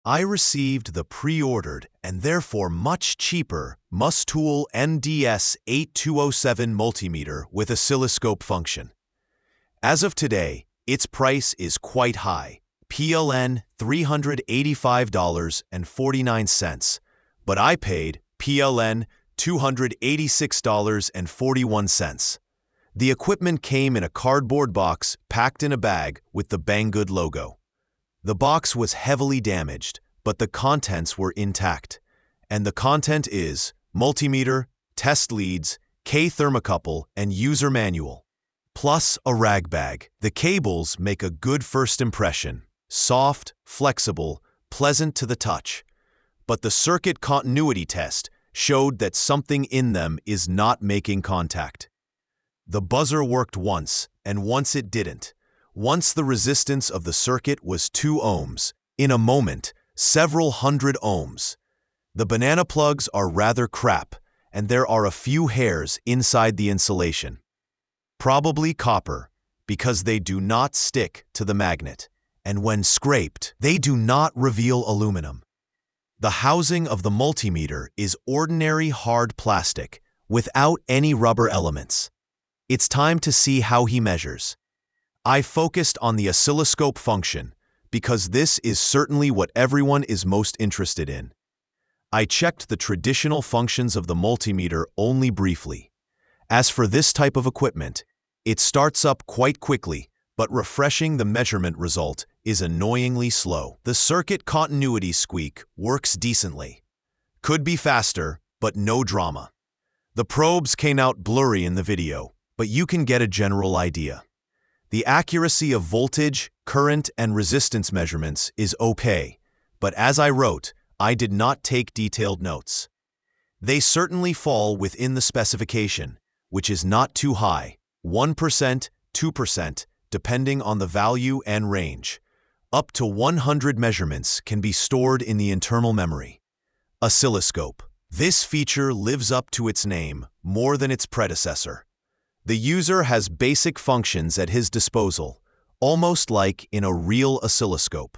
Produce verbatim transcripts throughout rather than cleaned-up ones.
I received the pre-ordered and therefore much cheaper Mustool N D S eight two oh seven multimeter with oscilloscope function. As of today, its price is quite high, P L N three hundred eighty-five dollars and forty-nine cents, but I paid P L N two hundred eighty-six dollars and forty-one cents. The equipment came in a cardboard box packed in a bag with the Banggood logo. The box was heavily damaged, but the contents were intact. And the content is multimeter, test leads, K-thermocouple, and user manual. Plus a rag bag. The cables make a good first impression. Soft, flexible, pleasant to the touch. But the circuit continuity test showed that something in them is not making contact. The buzzer worked once, and once it didn't. Once the resistance of the circuit was two ohms. In a moment, several hundred ohms. The banana plugs are rather crap, and there are a few hairs inside the insulation. Probably copper, because they do not stick to the magnet, and when scraped, they do not reveal aluminum. The housing of the multimeter is ordinary hard plastic, without any rubber elements. It's time to see how he measures. I focused on the oscilloscope function, because this is certainly what everyone is most interested in. I checked the traditional functions of the multimeter only briefly. As for this type of equipment, it starts up quite quickly, but refreshing the measurement result is annoyingly slow. The circuit continuity squeak works decently. Could be faster, but no drama. The probes came out blurry in the video, but you can get a general idea. The accuracy of voltage, current, and resistance measurements is okay, but as I wrote, I did not take detailed notes. They certainly fall within the specification, which is not too high, one percent, two percent, depending on the value and range. Up to one hundred measurements can be stored in the internal memory. Oscilloscope. This feature lives up to its name more than its predecessor. The user has basic functions at his disposal, almost like in a real oscilloscope.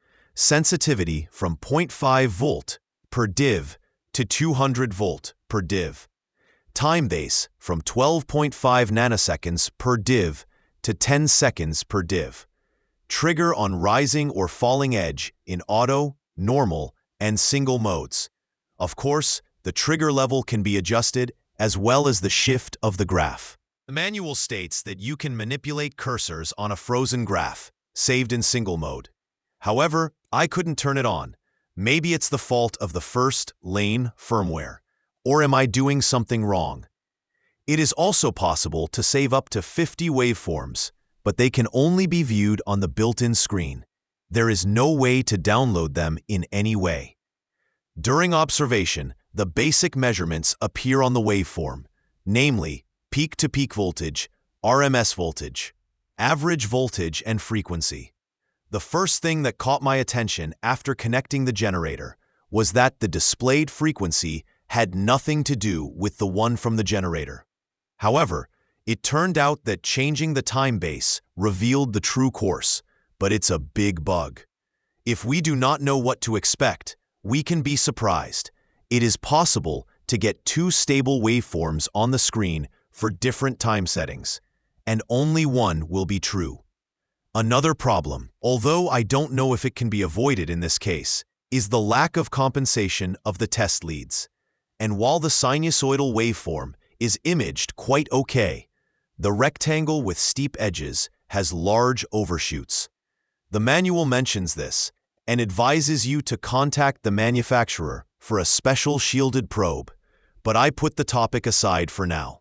Sensitivity from zero point five volt per div to two hundred volt per div. Time base from twelve point five nanoseconds per div to ten seconds per div. Trigger on rising or falling edge in auto, normal, and single modes. Of course, the trigger level can be adjusted as well as the shift of the graph. The manual states that you can manipulate cursors on a frozen graph, saved in single mode. However, I couldn't turn it on. Maybe it's the fault of the first lane firmware. Or am I doing something wrong? It is also possible to save up to fifty waveforms, but they can only be viewed on the built-in screen. There is no way to download them in any way. During observation, the basic measurements appear on the waveform, namely, peak-to-peak voltage, R M S voltage, average voltage, and frequency. The first thing that caught my attention after connecting the generator was that the displayed frequency had nothing to do with the one from the generator. However, it turned out that changing the time base revealed the true course, but it's a big bug. If we do not know what to expect, we can be surprised. It is possible to get two stable waveforms on the screen for different time settings, and only one will be true. Another problem, although I don't know if it can be avoided in this case, is the lack of compensation of the test leads. And while the sinusoidal waveform is imaged quite okay, the rectangle with steep edges has large overshoots. The manual mentions this and advises you to contact the manufacturer for a special shielded probe, but I put the topic aside for now.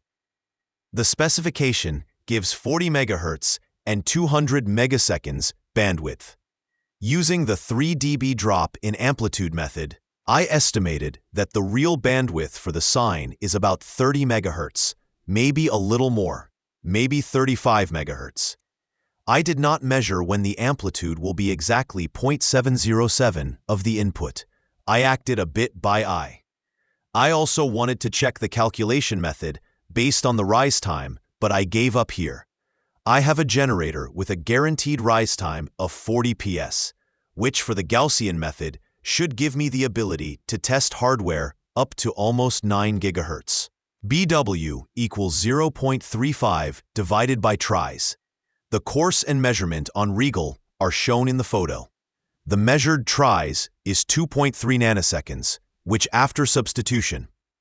The specification gives forty megahertz and two hundred megaseconds bandwidth. Using the three D B drop in amplitude method, I estimated that the real bandwidth for the sine is about thirty megahertz, maybe a little more, maybe thirty-five megahertz. I did not measure when the amplitude will be exactly zero point seven zero seven of the input. I acted a bit by eye. I also wanted to check the calculation method based on the rise time, but I gave up here. I have a generator with a guaranteed rise time of forty P S, which for the Gaussian method should give me the ability to test hardware up to almost nine gigahertz. B W equals zero point three five divided by tris. The course and measurement on Regal are shown in the photo. The measured tris is two point three nanoseconds, which after substitution